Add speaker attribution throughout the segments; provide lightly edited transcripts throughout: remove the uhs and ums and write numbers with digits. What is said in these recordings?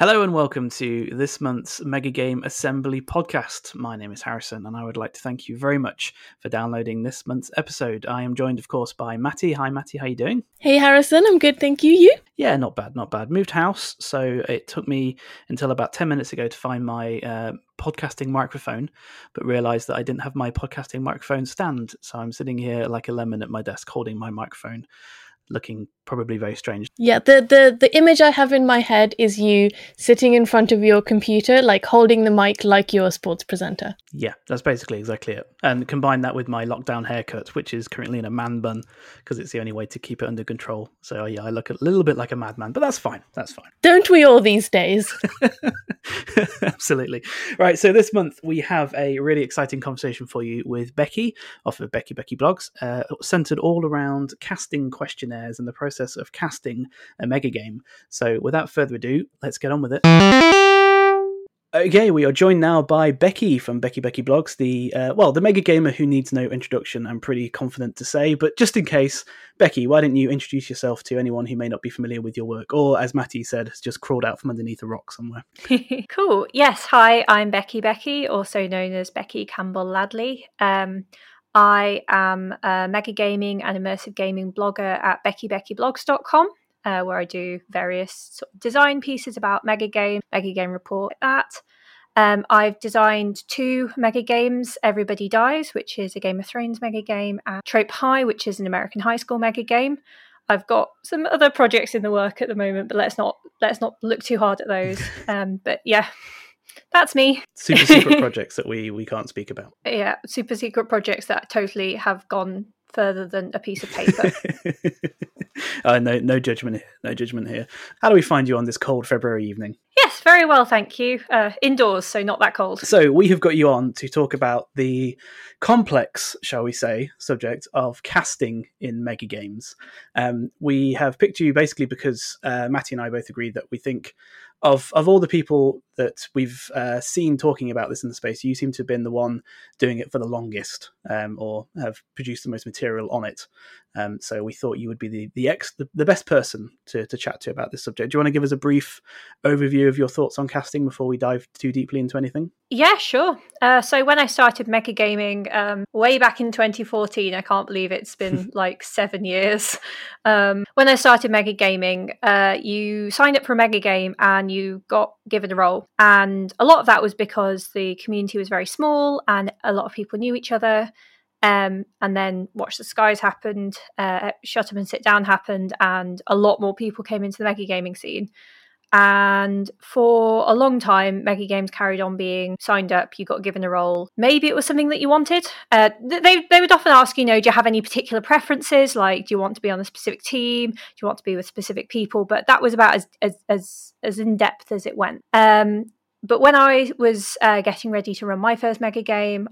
Speaker 1: Hello and welcome to this month's Mega Game Assembly podcast. My name is Harrison and I would like to thank you very much for downloading this month's episode. I am joined, of course, by Matty. Hi, Matty. How are you doing?
Speaker 2: Hey, Harrison. I'm good, thank you. You?
Speaker 1: Yeah, not bad, not bad. Moved house, so it took me until about 10 minutes ago to find my podcasting microphone, but realised that I didn't have my podcasting microphone stand, so I'm sitting here like a lemon at my desk holding my microphone, looking probably very strange.
Speaker 2: Yeah, the image I have in my head is you sitting in front of your computer, like holding the mic like you're a sports presenter.
Speaker 1: Yeah, that's basically exactly it. And combine that with my lockdown haircut, which is currently in a man bun, because it's the only way to keep it under control. So yeah, I look a little bit like a madman, but that's fine. That's fine.
Speaker 2: Don't we all these days?
Speaker 1: Absolutely. Right, so this month we have a really exciting conversation for you with Becky off of Becky Blogs, centered all around casting questionnaires and the process of casting a mega game. So without further ado, let's get on with it. Okay, we are joined now by Becky from Becky Blogs, the mega gamer who needs no introduction, I'm pretty confident to say. But just in case, Becky, why don't you introduce yourself to anyone who may not be familiar with your work, or as Matty said, has just crawled out from underneath a rock somewhere.
Speaker 3: Cool. Yes, hi, I'm Becky, also known as Becky Campbell Ladley. I am a mega gaming and immersive gaming blogger at beckyblogs.com. Where I do various sort of design pieces about mega game report, like that. I've designed 2 mega games, Everybody Dies, which is a Game of Thrones mega game, and Trope High, which is an American high school mega game. I've got some other projects in the work at the moment, but let's not look too hard at those. But yeah, that's me.
Speaker 1: Super secret projects that we can't speak about.
Speaker 3: Yeah, super secret projects that totally have gone further than a piece of paper.
Speaker 1: No judgment here. How do we find you on this cold February evening?
Speaker 3: Yes, very well, thank you. Indoors, so not that cold.
Speaker 1: So we have got you on to talk about the complex, shall we say, subject of casting in mega games. We have picked you basically because Matty and I both agree that we think of all the people that we've seen talking about this in the space, you seem to have been the one doing it for the longest, or have produced the most material on it. So we thought you would be the best person to chat to about this subject. Do you want to give us a brief overview of your thoughts on casting before we dive too deeply into anything?
Speaker 3: Yeah, sure. So when I started mega gaming way back in 2014, I can't believe it's been like 7 years. When I started mega gaming, you signed up for a mega game and you got given a role. And a lot of that was because the community was very small and a lot of people knew each other. And then Watch the Skies happened, Shut Up and Sit Down happened, and a lot more people came into the mega gaming scene. And for a long time, mega games carried on being signed up, you got given a role. Maybe it was something that you wanted. They would often ask, do you have any particular preferences? Like, do you want to be on a specific team? Do you want to be with specific people? But that was about as in-depth as it went. But when I was getting ready to run my first mega game,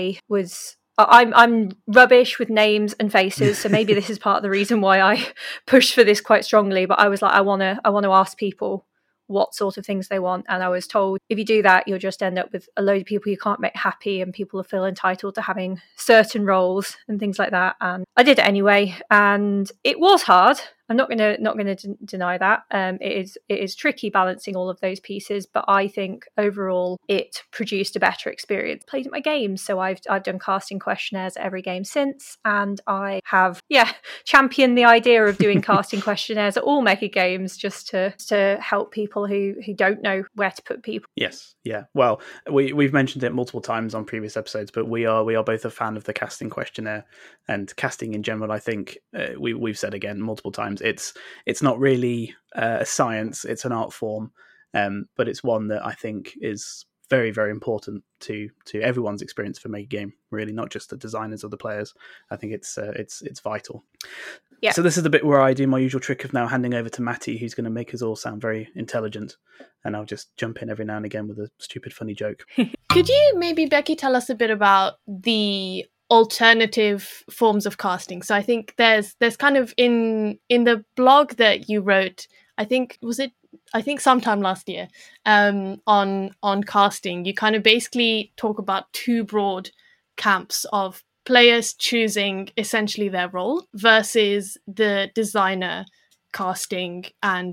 Speaker 3: I'm rubbish with names and faces, so maybe this is part of the reason why I pushed for this quite strongly. But I was like, I want to ask people what sort of things they want, and I was told if you do that, you'll just end up with a load of people you can't make happy, and people will feel entitled to having certain roles and things like that. And I did it anyway, and it was hard. I'm not going to deny that. It is tricky balancing all of those pieces, but I think overall it produced a better experience. Played my games, so I've done casting questionnaires at every game since, and I have championed the idea of doing casting questionnaires at all mega games just to help people who don't know where to put people.
Speaker 1: Yes, yeah. Well, we've mentioned it multiple times on previous episodes, but we are both a fan of the casting questionnaire and casting in general. I think we've said again multiple times. It's not really a science; it's an art form, but it's one that I think is very, very important to everyone's experience for mega game. Really, not just the designers or the players. I think it's vital.
Speaker 3: Yeah.
Speaker 1: So this is the bit where I do my usual trick of now handing over to Matty, who's going to make us all sound very intelligent, and I'll just jump in every now and again with a stupid, funny joke.
Speaker 2: Could you maybe, Becky, tell us a bit about the alternative forms of casting? So I think there's kind of in the blog that you wrote, I think sometime last year, on casting, you kind of basically talk about 2 broad camps of players choosing essentially their role versus the designer casting and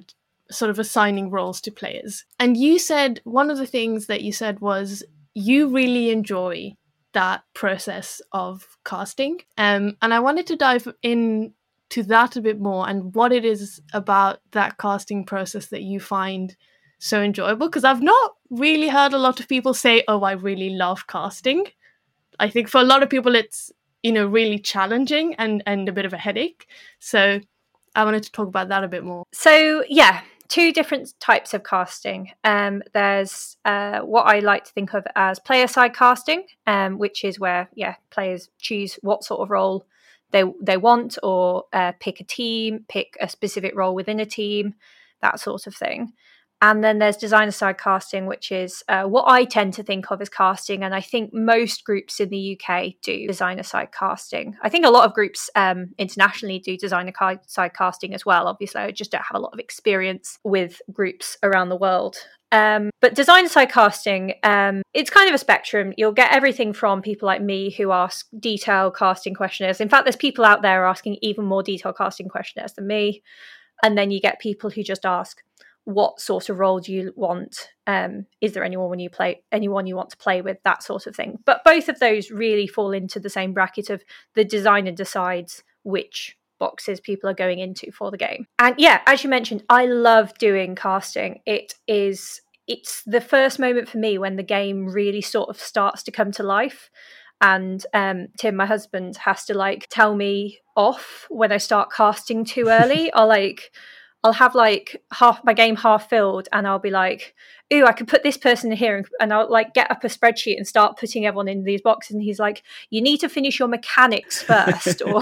Speaker 2: sort of assigning roles to players. And you said, one of the things that you said was you really enjoy that process of casting. And I wanted to dive in to that a bit more and what it is about that casting process that you find so enjoyable, because I've not really heard a lot of people say, oh, I really love casting. I think for a lot of people it's, really challenging and a bit of a headache. So I wanted to talk about that a bit more.
Speaker 3: So yeah, two different types of casting. There's what I like to think of as player-side casting, which is where players choose what sort of role they want, or pick a team, pick a specific role within a team, that sort of thing. And then there's designer-side casting, which is what I tend to think of as casting. And I think most groups in the UK do designer-side casting. I think a lot of groups internationally do designer-side casting as well. Obviously, I just don't have a lot of experience with groups around the world. But designer-side casting, it's kind of a spectrum. You'll get everything from people like me who ask detailed casting questionnaires. In fact, there's people out there asking even more detailed casting questionnaires than me. And then you get people who just ask, what sort of role do you want? Is there anyone you want to play with? That sort of thing. But both of those really fall into the same bracket of the designer decides which boxes people are going into for the game. And yeah, as you mentioned, I love doing casting. It's the first moment for me when the game really sort of starts to come to life. And Tim, my husband, has to tell me off when I start casting too early. I'll have half my game half filled and I'll be like, ooh, I could put this person in here, and I'll get up a spreadsheet and start putting everyone in these boxes, and he's like, you need to finish your mechanics first, or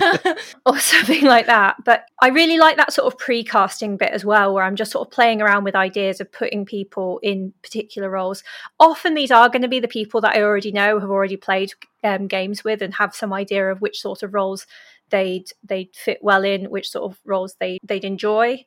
Speaker 3: or something like that. But I really like that sort of pre-casting bit as well, where I'm just sort of playing around with ideas of putting people in particular roles. Often these are going to be the people that I already know, have already played games with, and have some idea of which sort of roles they'd fit well in, which sort of roles they'd enjoy.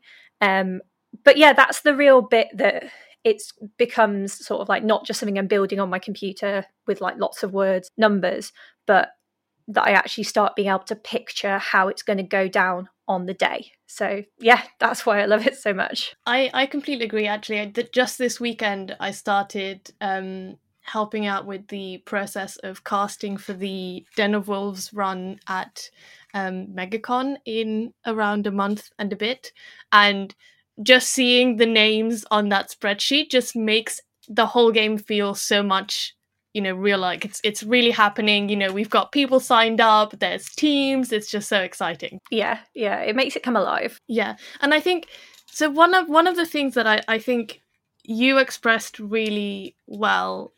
Speaker 3: But yeah, that's the real bit that it becomes sort of not just something I'm building on my computer with lots of words, numbers, but that I actually start being able to picture how it's going to go down on the day. So yeah, that's why I love it so much.
Speaker 2: I completely agree, actually. Just this weekend I started helping out with the process of casting for the Den of Wolves run at MegaCon in around a month and a bit, and just seeing the names on that spreadsheet just makes the whole game feel so much real, it's really happening. We've got people signed up, there's teams, it's just so exciting.
Speaker 3: Yeah, it makes it come alive.
Speaker 2: Yeah, and I think so one of the things that I think you expressed really well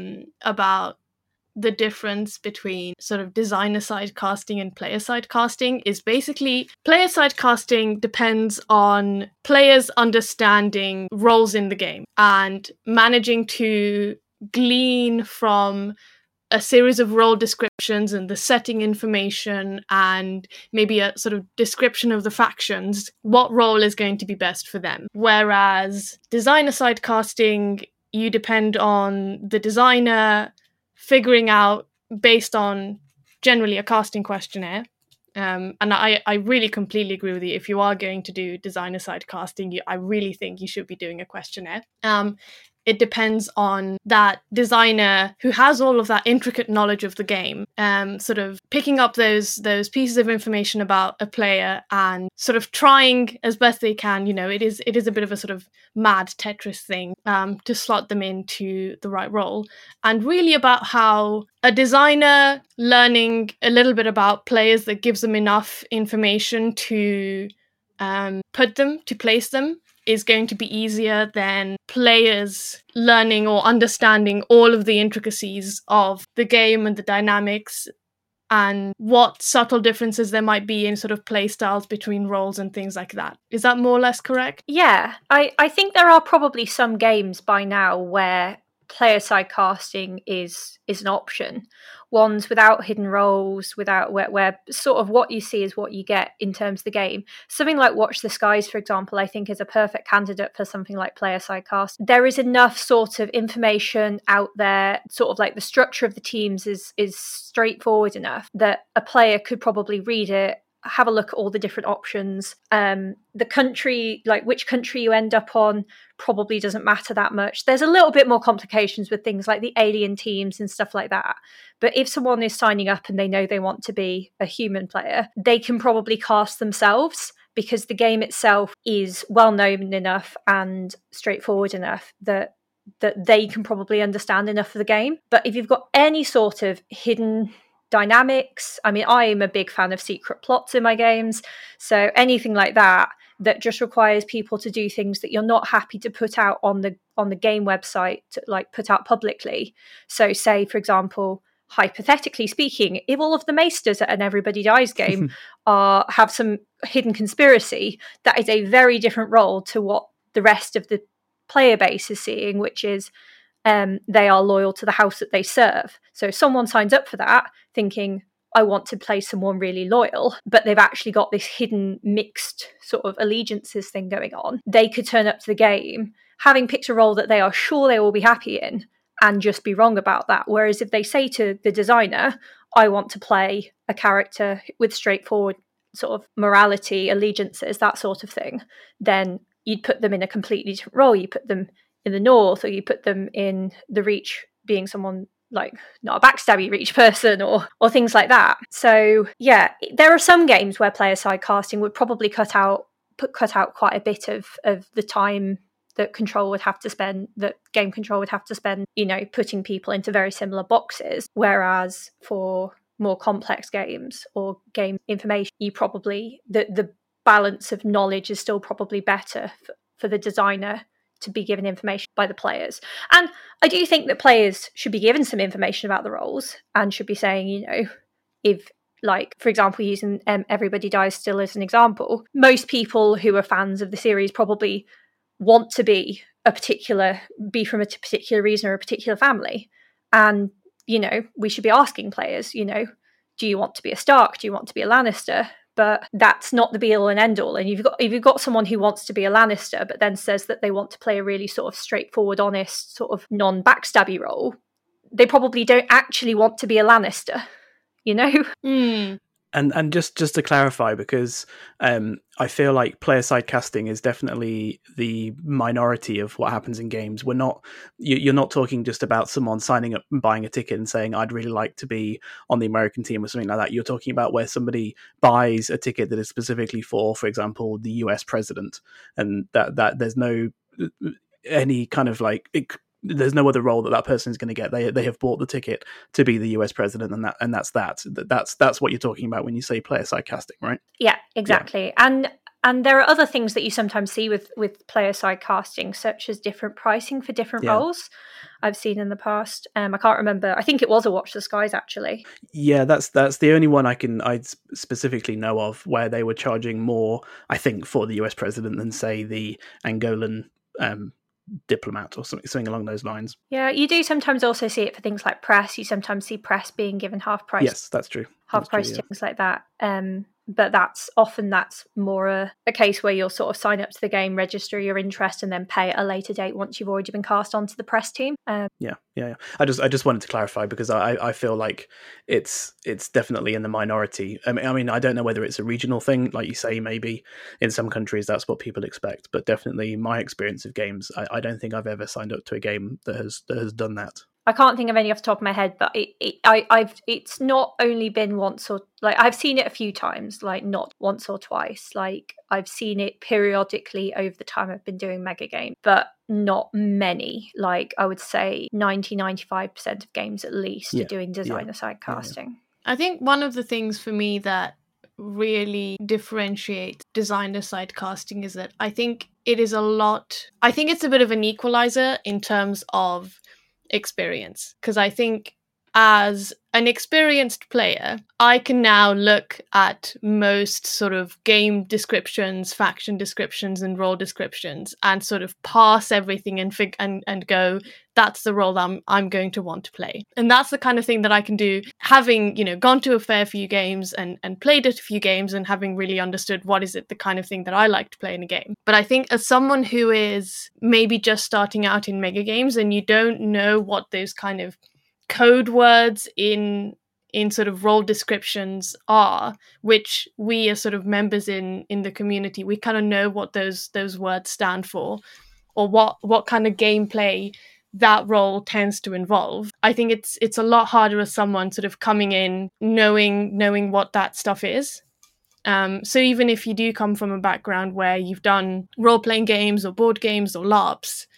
Speaker 2: about the difference between sort of designer-side casting and player-side casting is basically player-side casting depends on players understanding roles in the game and managing to glean from a series of role descriptions and the setting information and maybe a sort of description of the factions, what role is going to be best for them. Whereas designer-side casting, you depend on the designer figuring out based on generally a casting questionnaire. And I really completely agree with you. If you are going to do designer-side casting, I really think you should be doing a questionnaire. It depends on that designer who has all of that intricate knowledge of the game, sort of picking up those pieces of information about a player and sort of trying as best they can. It is a bit of a sort of mad Tetris thing to slot them into the right role, and really about how a designer learning a little bit about players that gives them enough information to place them is going to be easier than players learning or understanding all of the intricacies of the game and the dynamics and what subtle differences there might be in sort of play styles between roles and things like that. Is that more or less correct?
Speaker 3: Yeah, I think there are probably some games by now where player-side casting is an option. Ones without hidden roles, without where sort of what you see is what you get in terms of the game. Something like Watch the Skies, for example, I think is a perfect candidate for something like player-side cast. There is enough sort of information out there, sort of the structure of the teams is straightforward enough that a player could probably read it, have a look at all the different options. The country, like which country you end up on, probably doesn't matter that much. There's a little bit more complications with things like the alien teams and stuff like that. But if someone is signing up and they know they want to be a human player, they can probably cast themselves, because the game itself is well known enough and straightforward enough that they can probably understand enough of the game. But if you've got any sort of hidden dynamics, I mean, I am a big fan of secret plots in my games, so anything like that just requires people to do things that you're not happy to put out on the game website, to, like, put out publicly. So say, for example, hypothetically speaking, if all of the maesters at an Everybody Dies game have some hidden conspiracy, that is a very different role to what the rest of the player base is seeing, which is they are loyal to the house that they serve. So if someone signs up for that thinking, I want to play someone really loyal, but they've actually got this hidden mixed sort of allegiances thing going on, they could turn up to the game having picked a role that they are sure they will be happy in and just be wrong about that. Whereas if they say to the designer, I want to play a character with straightforward sort of morality, allegiances, that sort of thing, then you'd put them in a completely different role. You put them in the North, or you put them in the Reach, being someone like not a backstabby Reach person, or things like that. So yeah, there are some games where player side casting would probably cut out quite a bit of the time that game control would have to spend, putting people into very similar boxes. Whereas for more complex games or game information, you probably the balance of knowledge is still probably better for the designer to be given information by the players. And I do think that players should be given some information about the roles and should be saying, if, like, for example, using Everybody Dies still as an example, most people who are fans of the series probably want to be from a particular reason or a particular family. And, we should be asking players, do you want to be a Stark? Do you want to be a Lannister? But that's not the be all and end all. And if you've got someone who wants to be a Lannister, but then says that they want to play a really sort of straightforward, honest, sort of non-backstabby role, they probably don't actually want to be a Lannister,
Speaker 2: Mm.
Speaker 1: And just to clarify, because I feel like player side casting is definitely the minority of what happens in games. You're not talking just about someone signing up and buying a ticket and saying, I'd really like to be on the American team or something like that. You're talking about where somebody buys a ticket that is specifically for example, the US president, and that there's no any kind of like there's no other role that person is going to get. They have bought the ticket to be the US president, and that's what you're talking about when you say player side casting, right?
Speaker 3: Yeah, exactly. Yeah. And there are other things that you sometimes see with player side casting, such as different pricing for different roles. I've seen in the past. I can't remember. I think it was a Watch the Skies, actually.
Speaker 1: Yeah, that's the only one I specifically know of where they were charging more, I think, for the US president than, say, the Angolan diplomat or something along those lines.
Speaker 3: Yeah, you do sometimes also see it for things like press. You sometimes see press being given half price.
Speaker 1: Yes, that's true.
Speaker 3: Half price things like that. But that's more a case where you'll sort of sign up to the game, register your interest, and then pay at a later date once you've already been cast onto the press team.
Speaker 1: Yeah. I just wanted to clarify, because I feel like it's definitely in the minority. I mean, I don't know whether it's a regional thing, like you say. Maybe in some countries that's what people expect, but definitely my experience of games, I don't think I've ever signed up to a game that has done that.
Speaker 3: I can't think of any off the top of my head, but it's not only been once, or like I've seen it a few times, like not once or twice. Like I've seen it periodically over the time I've been doing Mega Game, but not many. Like I would say 95% of games at least are doing designer side casting.
Speaker 2: I think one of the things for me that really differentiates designer side casting is that I think it's a bit of an equalizer in terms of experience, because I think as an experienced player, I can now look at most sort of game descriptions, faction descriptions, and role descriptions, and sort of parse everything and go, that's the role that I'm going to want to play. And that's the kind of thing that I can do, having gone to a fair few games and played a few games, and having really understood what is it the kind of thing that I like to play in a game. But I think as someone who is maybe just starting out in Mega Games, and you don't know what those kind of code words in in sort of role descriptions are, which we as sort of members in the community, we kind of know what those words stand for, or what kind of gameplay that role tends to involve. I think it's a lot harder as someone sort of coming in knowing what that stuff is. So even if you do come from a background where you've done role-playing games or board games or LARPs,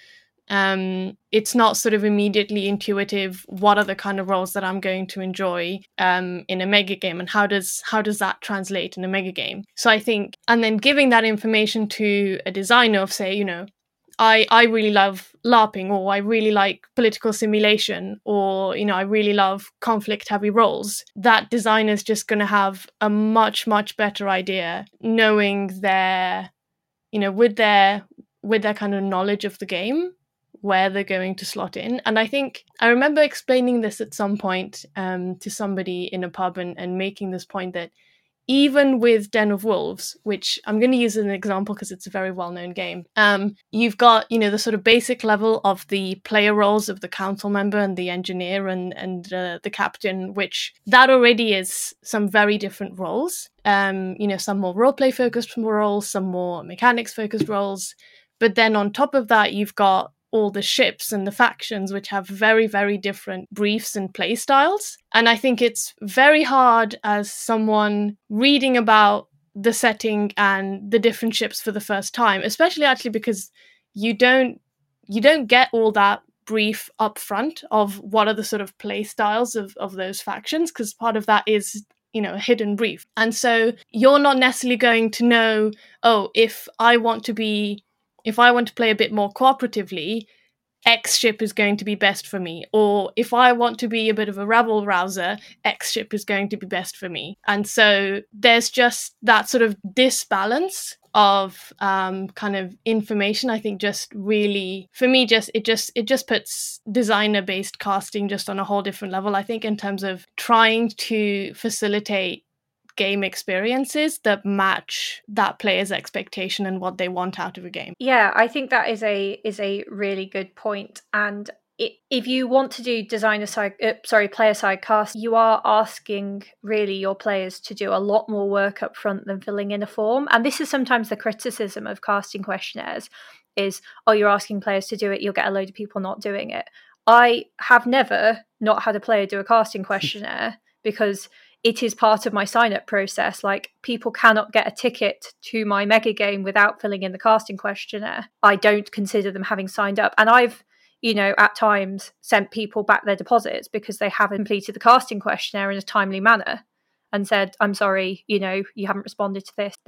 Speaker 2: it's not sort of immediately intuitive what are the kind of roles that I'm going to enjoy in a mega game, and how does that translate in a mega game. So I think, and then giving that information to a designer of, say, I really love LARPing, or I really like political simulation, or, I really love conflict-heavy roles. That designer's just going to have a much, much better idea, knowing their, with their kind of knowledge of the game, where they're going to slot in. And I think I remember explaining this at some point to somebody in a pub and making this point that even with Den of Wolves, which I'm going to use as an example because it's a very well-known game, you've got, the sort of basic level of the player roles of the council member and the engineer and the captain, which that already is some very different roles. Some more roleplay focused roles, some more mechanics focused roles. But then on top of that, you've got all the ships and the factions, which have very, very different briefs and play styles. And I think it's very hard as someone reading about the setting and the different ships for the first time, especially actually because you don't get all that brief up front of what are the sort of play styles of those factions, because part of that is a hidden brief. And so you're not necessarily going to know, if I want to play a bit more cooperatively, X ship is going to be best for me. Or if I want to be a bit of a rabble rouser, X ship is going to be best for me. And so there's just that sort of disbalance of kind of information. I think just really, for me, it just puts designer-based casting just on a whole different level, I think, in terms of trying to facilitate game experiences that match that player's expectation and what they want out of a game.
Speaker 3: Yeah, I think that is a really good point. And if you want to do player side cast, you are asking really your players to do a lot more work up front than filling in a form. And this is sometimes the criticism of casting questionnaires is, you're asking players to do it, you'll get a load of people not doing it. I have never not had a player do a casting questionnaire because it is part of my sign-up process. Like, people cannot get a ticket to my mega game without filling in the casting questionnaire. I don't consider them having signed up. And I've, at times sent people back their deposits because they haven't completed the casting questionnaire in a timely manner and said, I'm sorry, you haven't responded to this.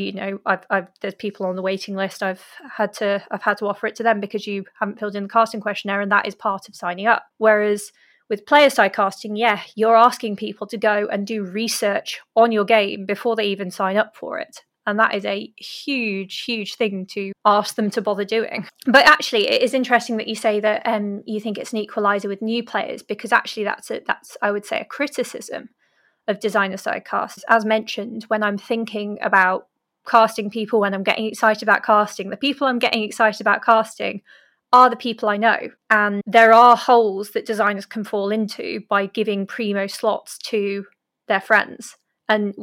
Speaker 3: There's people on the waiting list. I've had to offer it to them because you haven't filled in the casting questionnaire, and that is part of signing up. Whereas with player-side casting, you're asking people to go and do research on your game before they even sign up for it. And that is a huge, huge thing to ask them to bother doing. But actually, it is interesting that you say that you think it's an equalizer with new players, because actually that's I would say, a criticism of designer-side casts. As mentioned, when I'm thinking about casting people, when I'm getting excited about casting, the people I'm getting excited about casting are the people I know. And there are holes that designers can fall into by giving primo slots to their friends. And,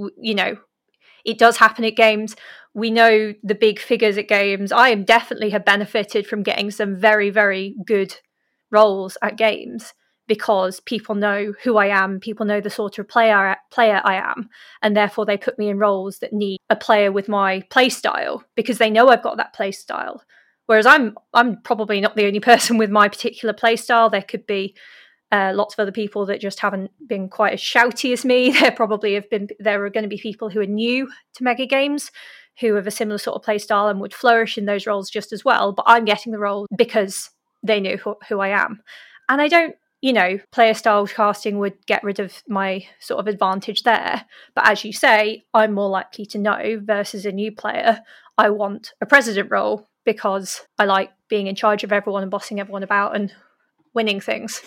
Speaker 3: it does happen at games. We know the big figures at games. I definitely have benefited from getting some very, very good roles at games because people know who I am. People know the sort of player I am. And therefore they put me in roles that need a player with my play style because they know I've got that play style. Whereas I'm probably not the only person with my particular playstyle. There could be lots of other people that just haven't been quite as shouty as me. There are going to be people who are new to mega games who have a similar sort of playstyle and would flourish in those roles just as well. But I'm getting the role because they know who I am. And I don't, player style casting would get rid of my sort of advantage there. But as you say, I'm more likely to know versus a new player. I want a president role because I like being in charge of everyone and bossing everyone about and winning things.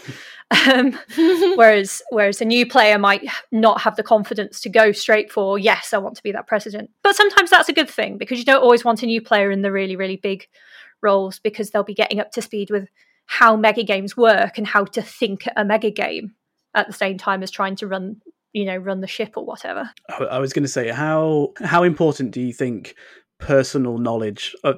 Speaker 3: Whereas a new player might not have the confidence to go straight for, yes, I want to be that president. But sometimes that's a good thing because you don't always want a new player in the really, really big roles because they'll be getting up to speed with how mega games work and how to think a mega game at the same time as trying to run the ship or whatever.
Speaker 1: I was going to say, how important do you think personal knowledge that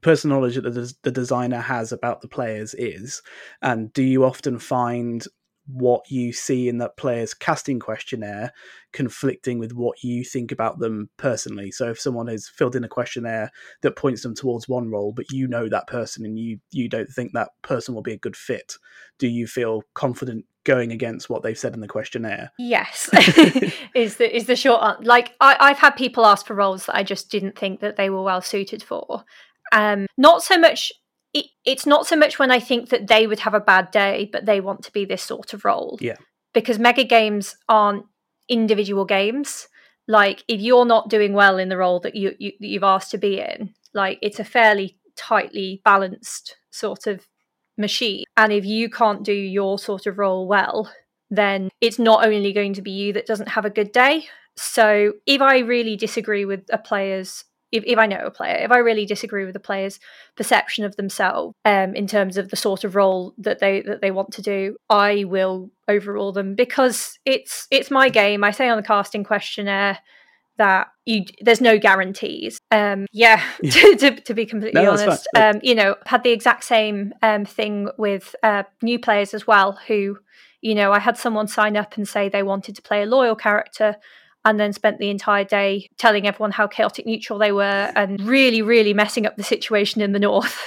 Speaker 1: the designer has about the players is, and do you often find what you see in that player's casting questionnaire conflicting with what you think about them personally? So if someone has filled in a questionnaire that points them towards one role, but you know that person and you don't think that person will be a good fit, do you feel confident going against what they've said in the questionnaire?
Speaker 3: Yes, is the short answer. Like I've had people ask for roles that I just didn't think that they were well suited for. Not so much. It's not so much when I think that they would have a bad day, but they want to be this sort of role.
Speaker 1: Yeah.
Speaker 3: Because mega games aren't individual games. Like if you're not doing well in the role that you've asked to be in, like it's a fairly tightly balanced sort of machine. And if you can't do your sort of role well, then it's not only going to be you that doesn't have a good day. So if I really disagree with a player's if I know a player, if I really disagree with the player's perception of themselves in terms of the sort of role that they want to do, I will overrule them, because it's my game. I say on the casting questionnaire that there's no guarantees. To be completely honest, had the exact same thing with new players as well, who, I had someone sign up and say they wanted to play a loyal character, and then spent the entire day telling everyone how chaotic neutral they were and really, really messing up the situation in the north.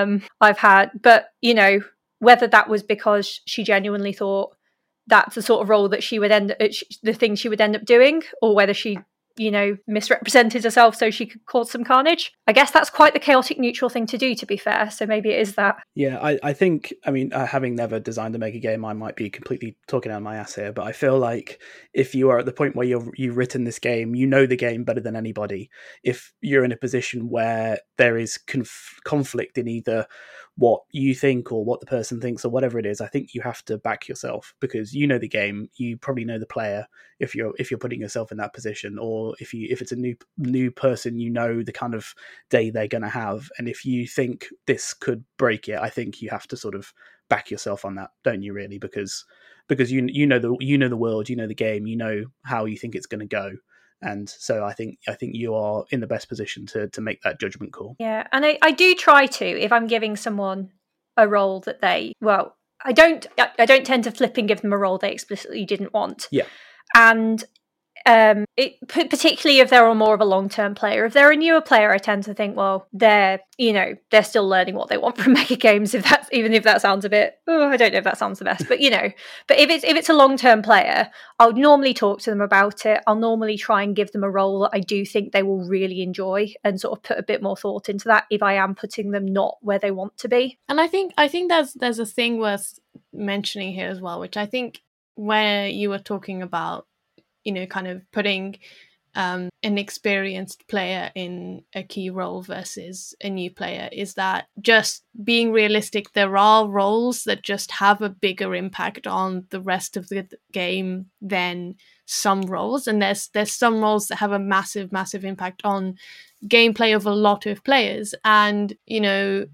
Speaker 3: But whether that was because she genuinely thought that's the sort of role that she would the thing she would end up doing, or whether she misrepresented herself so she could cause some carnage. I guess that's quite the chaotic neutral thing to do, to be fair. So maybe it is that.
Speaker 1: Yeah, I think, having never designed a mega game, I might be completely talking out of my ass here, but I feel like if you are at the point where you've written this game, you know the game better than anybody. If you're in a position where there is conflict in either what you think or what the person thinks or whatever it is, I think you have to back yourself, because you know the game, you probably know the player if you're putting yourself in that position, or if it's a new person, you know the kind of day they're going to have, and if you think this could break it, I think you have to sort of back yourself on that, don't you, really? Because you know the world, you know the game, you know how you think it's going to go. And so I think you are in the best position to make that judgment call.
Speaker 3: Yeah, and I do try to, if I'm giving someone a role that I don't tend to flip and give them a role they explicitly didn't want.
Speaker 1: Yeah.
Speaker 3: And particularly if they're more of a long-term player. If they're a newer player, I tend to think, well, they're still learning what they want from mega games. Even if that sounds a bit, I don't know if that sounds the best, but but if it's a long-term player, I'll normally talk to them about it. I'll normally try and give them a role that I do think they will really enjoy, and sort of put a bit more thought into that if I am putting them not where they want to be.
Speaker 2: And I think there's a thing worth mentioning here as well, which I think where you were talking about, kind of putting an experienced player in a key role versus a new player, is that just being realistic, there are roles that just have a bigger impact on the rest of the game than some roles. And there's some roles that have a massive, massive impact on gameplay of a lot of players. And, I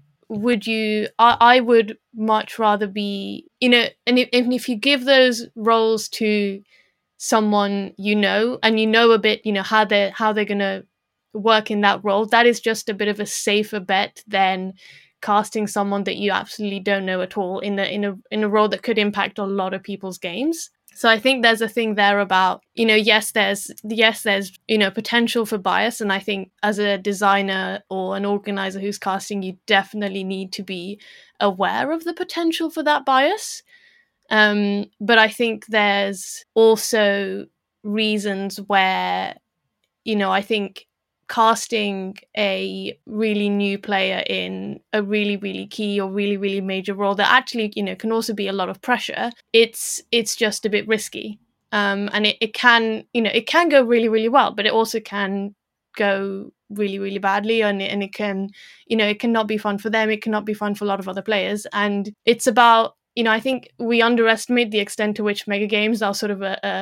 Speaker 2: would much rather be, and if you give those roles to someone and a bit how they're gonna work in that role, that is just a bit of a safer bet than casting someone that you absolutely don't know at all in a role that could impact a lot of people's games. So I think there's a thing there about, yes there's potential for bias, and I think as a designer or an organizer who's casting, you definitely need to be aware of the potential for that bias. But I think there's also reasons where, I think casting a really new player in a really, really key or really, really major role that actually, can also be a lot of pressure, it's just a bit risky. And it can go really, really well, but it also can go really, really badly, and it can, it cannot be fun for them. It cannot be fun for a lot of other players. And it's about, I think we underestimate the extent to which mega games are sort of a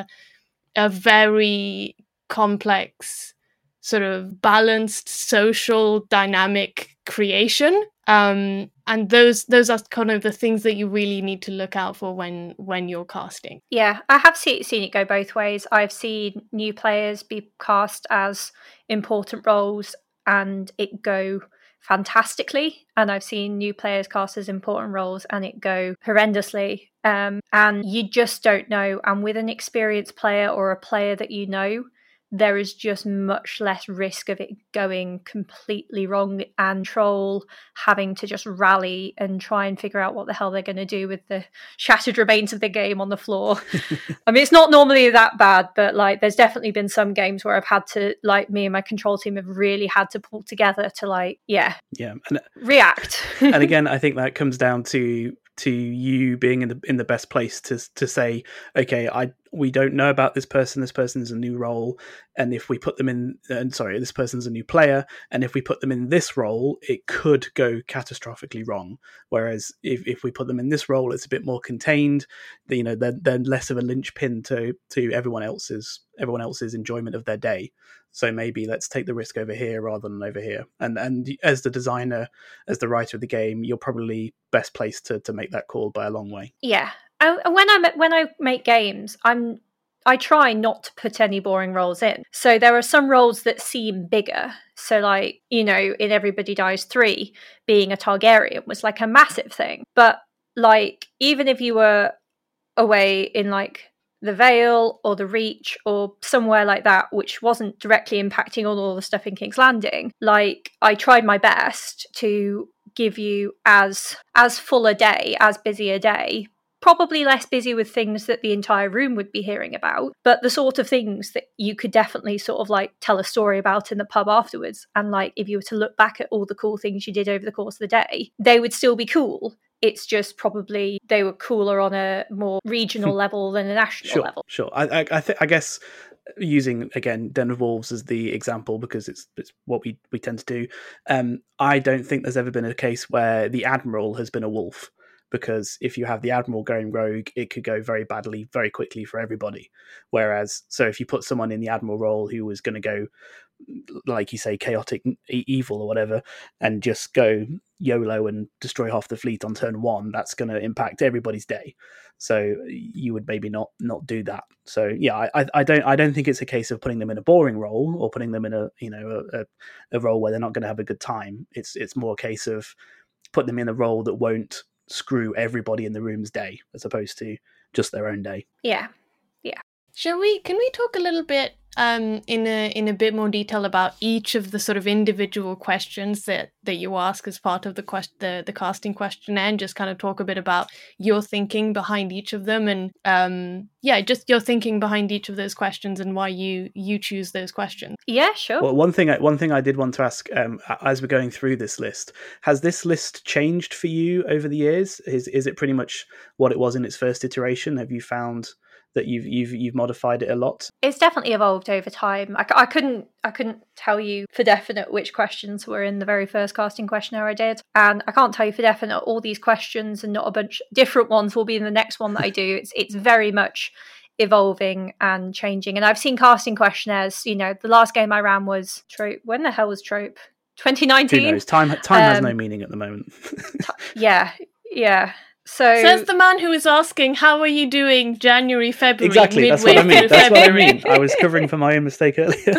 Speaker 2: very complex, sort of balanced social dynamic creation. And those are kind of the things that you really need to look out for when you're casting.
Speaker 3: Yeah, I have seen it go both ways. I've seen new players be cast as important roles and it go fantastically, and I've seen new players cast as important roles and it go horrendously. And you just don't know. And with an experienced player or a player that you know, there is just much less risk of it going completely wrong and Troll having to just rally and try and figure out what the hell they're going to do with the shattered remains of the game on the floor. I mean, it's not normally that bad, but like there's definitely been some games where I've had to, like, me and my control team have really had to pull together to
Speaker 1: and
Speaker 3: react.
Speaker 1: And again, I think that comes down to you being in the best place to say, okay, we don't know about this person. This person's a new role, and if we put them in, this person's a new player, and if we put them in this role, it could go catastrophically wrong. Whereas if we put them in this role, it's a bit more contained. They're less of a linchpin to everyone else's enjoyment of their day. So maybe let's take the risk over here rather than over here. And as the designer, as the writer of the game, you're probably best placed to make that call by a long way.
Speaker 3: Yeah. And when I make games, I try not to put any boring roles in. So there are some roles that seem bigger. So like, in Everybody Dies 3, being a Targaryen was like a massive thing. But like, even if you were away in like the Vale or the Reach or somewhere like that, which wasn't directly impacting on all the stuff in King's Landing, like I tried my best to give you as full a day, as busy a day, probably less busy with things that the entire room would be hearing about, but the sort of things that you could definitely sort of like tell a story about in the pub afterwards. And like, if you were to look back at all the cool things you did over the course of the day, they would still be cool. It's just probably they were cooler on a more regional level than a national level.
Speaker 1: Sure. I guess using, again, Den of Wolves as the example, because it's what we tend to do, I don't think there's ever been a case where the Admiral has been a wolf, because if you have the Admiral going rogue, it could go very badly very quickly for everybody. Whereas, so if you put someone in the Admiral role who was going to go, like you say, chaotic evil or whatever, and just go YOLO and destroy half the fleet on turn one, that's going to impact everybody's day. So you would maybe not do that. So yeah, I don't think it's a case of putting them in a boring role or putting them in a role where they're not going to have a good time. It's more a case of putting them in a role that won't screw everybody in the room's day, as opposed to just their own day.
Speaker 3: Yeah.
Speaker 2: Can we talk a little bit in a bit more detail about each of the sort of individual questions that you ask as part of the casting questionnaire, and just kind of talk a bit about your thinking behind each of them, and just your thinking behind each of those questions and why you choose those questions.
Speaker 3: Yeah, sure.
Speaker 1: Well, one thing I did want to ask, as we're going through this list, has this list changed for you over the years? Is it pretty much what it was in its first iteration? Have you found that you've modified it a lot?
Speaker 3: It's definitely evolved over time. I couldn't tell you for definite which questions were in the very first casting questionnaire I did, and I can't tell you for definite all these questions and not a bunch different ones will be in the next one that I do. It's very much evolving and changing. And I've seen casting questionnaires. The last game I ran was Trope. When the hell was Trope? 2019.
Speaker 1: Who knows? Time has no meaning at the moment.
Speaker 3: Yeah. So
Speaker 2: says the man who is asking, how are you doing January, February?
Speaker 1: Exactly, that's what I mean. That's what I mean. I was covering for my own mistake earlier.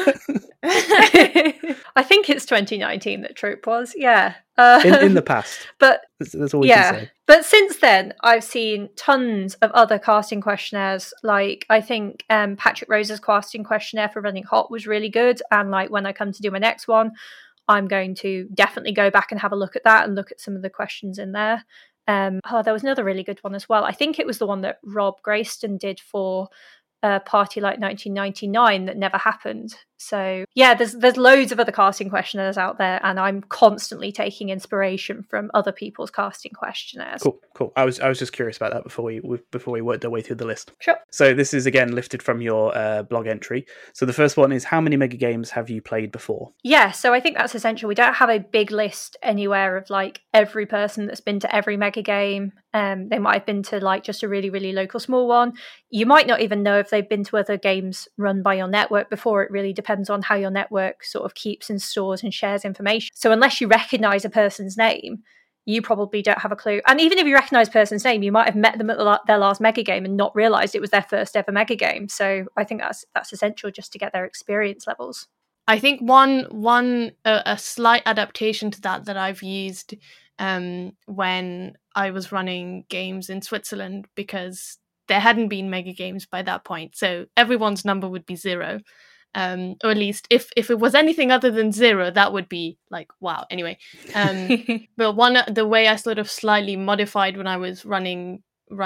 Speaker 3: I think it's 2019 that Trope was, yeah.
Speaker 1: In the past. But that's all we can say.
Speaker 3: But since then, I've seen tons of other casting questionnaires. Like, I think Patrick Rose's casting questionnaire for Running Hot was really good. And like, when I come to do my next one, I'm going to definitely go back and have a look at that and look at some of the questions in there. There was another really good one as well. I think it was the one that Rob Grayston did for Party Like 1999 that never happened. So yeah, there's loads of other casting questionnaires out there, and I'm constantly taking inspiration from other people's casting questionnaires.
Speaker 1: Cool. I was just curious about that before we worked our way through the list.
Speaker 3: Sure.
Speaker 1: So this is again lifted from your blog entry. So the first one is, how many mega games have you played before?
Speaker 3: Yeah, so I think that's essential. We don't have a big list anywhere of like every person that's been to every mega game. They might have been to like just a really, really local small one. You might not even know if they've been to other games run by your network before. It really depends on how your network sort of keeps and stores and shares information. So unless you recognize a person's name, you probably don't have a clue. And even if you recognise a person's name, you might have met them at their last mega game and not realised it was their first ever mega game. So I think that's essential just to get their experience levels.
Speaker 2: I think one a slight adaptation to that I've used when I was running games in Switzerland, because there hadn't been mega games by that point, so everyone's number would be 0. Or at least if it was anything other than 0, that would be like, wow. Anyway, but the way I sort of slightly modified when I was running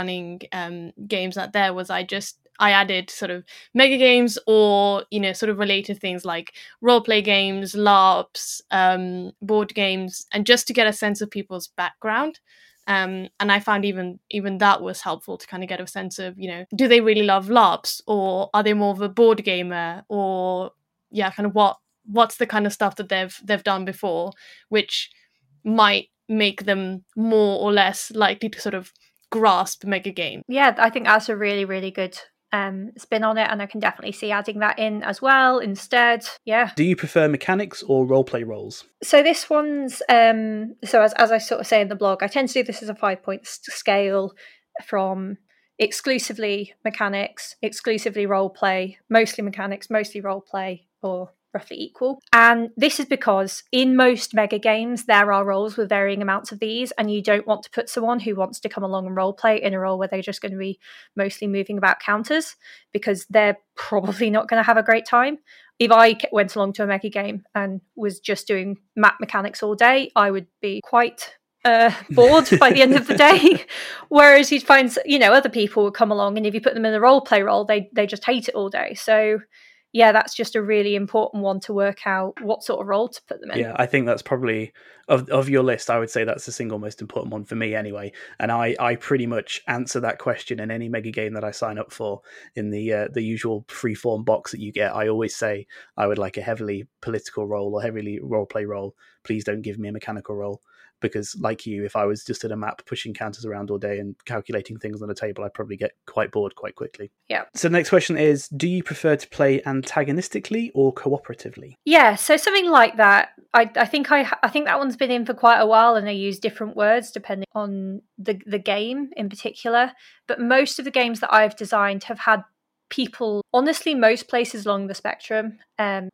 Speaker 2: games out there was I added sort of mega games or, sort of related things like role-play games, LARPs, board games, and just to get a sense of people's background. And I found even that was helpful to kind of get a sense of, do they really love LARPs, or are they more of a board gamer, or kind of what's the kind of stuff that they've done before, which might make them more or less likely to sort of grasp mega game.
Speaker 3: Yeah, I think that's a really, really good spin on it, and I can definitely see adding that in as well instead. Yeah.
Speaker 1: Do you prefer mechanics or roleplay roles?
Speaker 3: So this one's so as I sort of say in the blog, I tend to do this as a 5-point scale from exclusively mechanics, exclusively roleplay, mostly mechanics, mostly roleplay, or roughly equal. And this is because in most mega games there are roles with varying amounts of these, and you don't want to put someone who wants to come along and roleplay in a role where they're just going to be mostly moving about counters, because they're probably not going to have a great time. If I went along to a mega game and was just doing map mechanics all day, I would be quite bored by the end of the day. Whereas you'd find, other people would come along, and if you put them in a roleplay role, they just hate it all day. So yeah, that's just a really important one to work out what sort of role to put them in.
Speaker 1: Yeah, I think that's probably, of your list, I would say that's the single most important one for me anyway. And I pretty much answer that question in any mega game that I sign up for in the usual free-form box that you get. I always say I would like a heavily political role or heavily roleplay role. Please don't give me a mechanical role. Because like you, if I was just at a map pushing counters around all day and calculating things on a table, I'd probably get quite bored quite quickly.
Speaker 3: Yeah.
Speaker 1: So the next question is, do you prefer to play antagonistically or cooperatively?
Speaker 3: Yeah, so something like that. I think that one's been in for quite a while, and I use different words depending on the game in particular. But most of the games that I've designed have had people, honestly, most places along the spectrum. And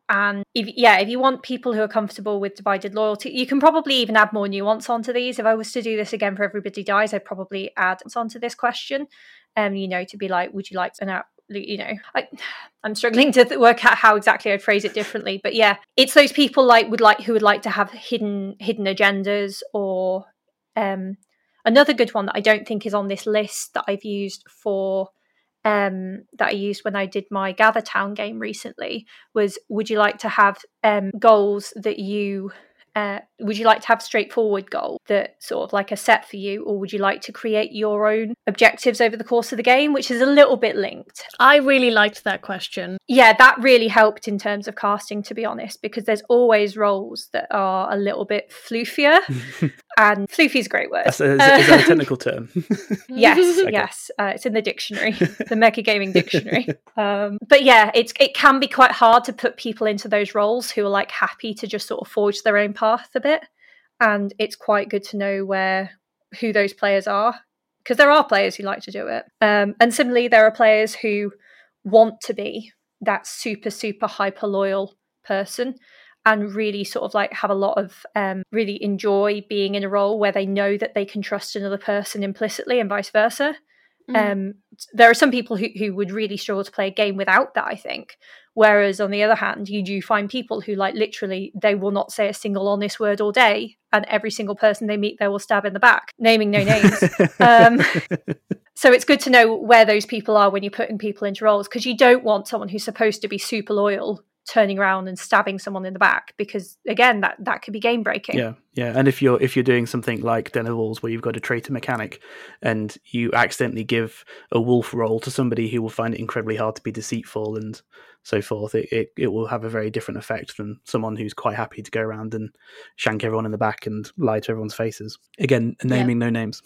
Speaker 3: if you want people who are comfortable with divided loyalty, you can probably even add more nuance onto these. If I was to do this again for Everybody Dies, I'd probably add onto this question, to be like, would you like to I'm struggling to work out how exactly I'd phrase it differently, but yeah, it's those people who would like to have hidden agendas, or another good one that I don't think is on this list that I've used for that I used when I did my Gather Town game recently was, would you like to have goals that you would you like to have straightforward goals that sort of like are set for you, or would you like to create your own objectives over the course of the game, which is a little bit linked.
Speaker 2: I really liked that question.
Speaker 3: Yeah, that really helped in terms of casting, to be honest, because there's always roles that are a little bit floofier. And floofy is a great word.
Speaker 1: Is that a technical term?
Speaker 3: Yes,
Speaker 1: Okay.
Speaker 3: yes. It's in the dictionary, the Mega Gaming Dictionary. But yeah, it can be quite hard to put people into those roles who are happy to just sort of forge their own path a bit. And it's quite good to know who those players are, because there are players who like to do it. And similarly, there are players who want to be that super, super hyper loyal person and really sort of have a lot of really enjoy being in a role where they know that they can trust another person implicitly, and vice versa. There are some people who would really struggle to play a game without that, I think. Whereas on the other hand, you do find people who literally they will not say a single honest word all day, and every single person they meet they will stab in the back, naming no names. So it's good to know where those people are when you're putting people into roles, because you don't want someone who's supposed to be super loyal turning around and stabbing someone in the back, because again that could be game breaking.
Speaker 1: Yeah And if you're doing something like Den of Wolves where you've got a traitor mechanic and you accidentally give a wolf role to somebody who will find it incredibly hard to be deceitful and so forth, it will have a very different effect than someone who's quite happy to go around and shank everyone in the back and lie to everyone's faces. Again, naming no names.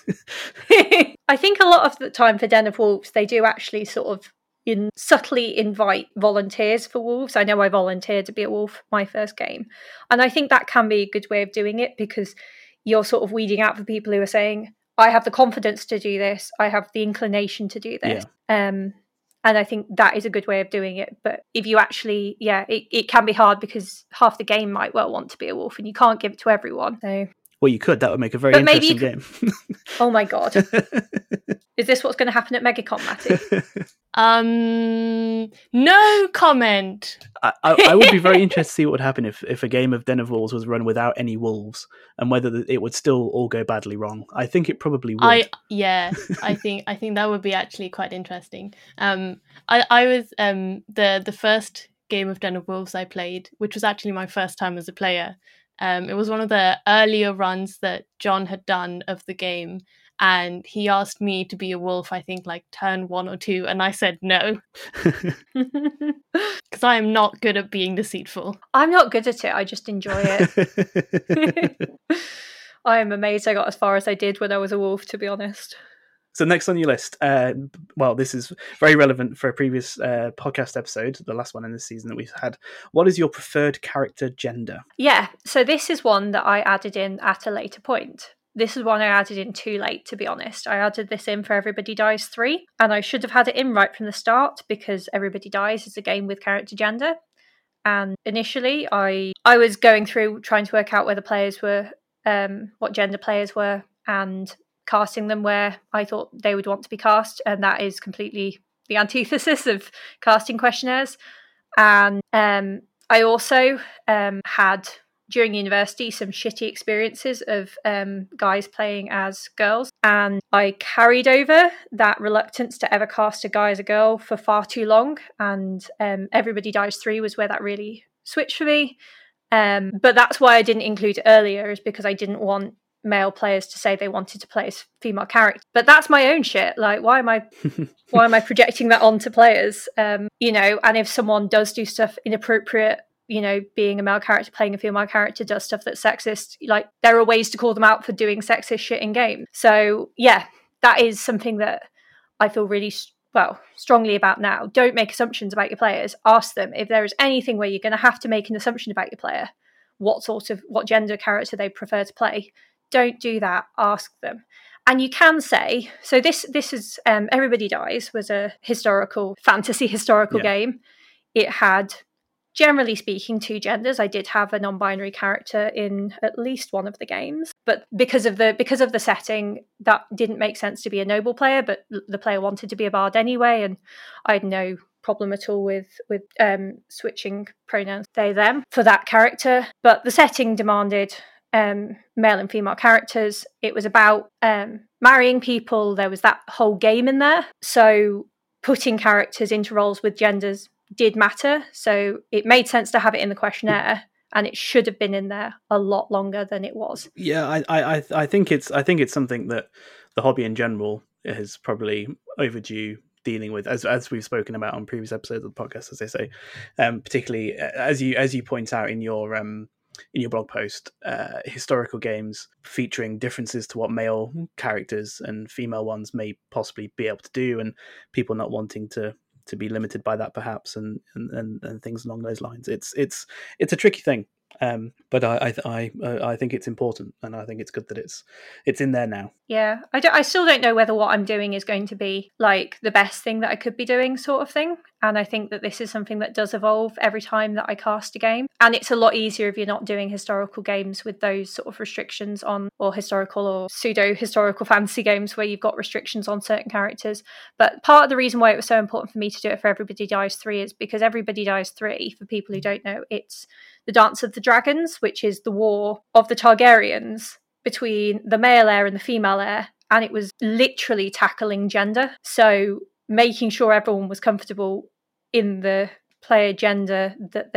Speaker 3: I think a lot of the time for Den of Wolves they do actually sort of subtly invite volunteers for wolves. I know I volunteered to be a wolf my first game, and I think that can be a good way of doing it, because you're sort of weeding out the people who are saying, I have the confidence to do this, I have the inclination to do this. And I think that is a good way of doing it. But if you actually, it can be hard because half the game might well want to be a wolf and you can't give it to everyone. So.
Speaker 1: Well, you could. That would make a very interesting game.
Speaker 3: Oh my God. Is this what's going to happen at MegaCon,
Speaker 2: Matty? No comment.
Speaker 1: I would be very interested to see what would happen if a game of Den of Wolves was run without any wolves, and whether it would still all go badly wrong. I think it probably would.
Speaker 2: I think that would be actually quite interesting. I was the first game of Den of Wolves I played, which was actually my first time as a player. It was one of the earlier runs that John had done of the game, and he asked me to be a wolf, I think like turn 1 or 2, and I said no. Because I am not good at being deceitful.
Speaker 3: I'm not good at it, I just enjoy it. I am amazed I got as far as I did when I was a wolf, to be honest.
Speaker 1: So next on your list, well, this is very relevant for a previous podcast episode, the last one in this season that we've had. What is your preferred character gender?
Speaker 3: Yeah, so this is one that I added in at a later point. This is one I added in too late, to be honest. I added this in for Everybody Dies 3, and I should have had it in right from the start because Everybody Dies is a game with character gender. And initially, I was going through trying to work out where the players were, what gender players were, and casting them where I thought they would want to be cast, and that is completely the antithesis of casting questionnaires. And I also had, during university, some shitty experiences of guys playing as girls, and I carried over that reluctance to ever cast a guy as a girl for far too long, and Everybody Dies 3 was where that really switched for me. But that's why I didn't include it earlier, is because I didn't want male players to say they wanted to play as female characters. But that's my own shit. Like, why am I projecting that onto players? And if someone does do stuff inappropriate, being a male character playing a female character does stuff that's sexist, like, there are ways to call them out for doing sexist shit in game. So yeah, that is something that I feel really strongly about now. Don't make assumptions about your players. Ask them if there is anything where you're going to have to make an assumption about your player, what gender character they prefer to play. Don't do that. Ask them. And you can say, so this is Everybody Dies was a fantasy historical game. It had, generally speaking, 2 genders. I did have a non-binary character in at least one of the games, but because of the setting, that didn't make sense to be a noble player, but the player wanted to be a bard anyway, and I had no problem at all with switching pronouns they them for that character. But the setting demanded male and female characters. It was about marrying people. There was that whole game in there. So putting characters into roles with genders did matter. So it made sense to have it in the questionnaire, and it should have been in there a lot longer than it was.
Speaker 1: Yeah, I think it's something that the hobby in general is probably overdue dealing with, as we've spoken about on previous episodes of the podcast, as they say, particularly as you point out in your blog post, historical games featuring differences to what male characters and female ones may possibly be able to do, and people not wanting to be limited by that, perhaps, and things along those lines. It's a tricky thing, but I think it's important, and I think it's good that it's in there now.
Speaker 3: Yeah, I still don't know whether what I'm doing is going to be like the best thing that I could be doing, sort of thing. And I think that this is something that does evolve every time that I cast a game. And it's a lot easier if you're not doing historical games with those sort of restrictions on, or historical or pseudo-historical fantasy games where you've got restrictions on certain characters. But part of the reason why it was so important for me to do it for Everybody Dies 3 is because Everybody Dies 3, for people who don't know, it's the Dance of the Dragons, which is the war of the Targaryens between the male heir and the female heir. And it was literally tackling gender. So making sure everyone was comfortable in the player gender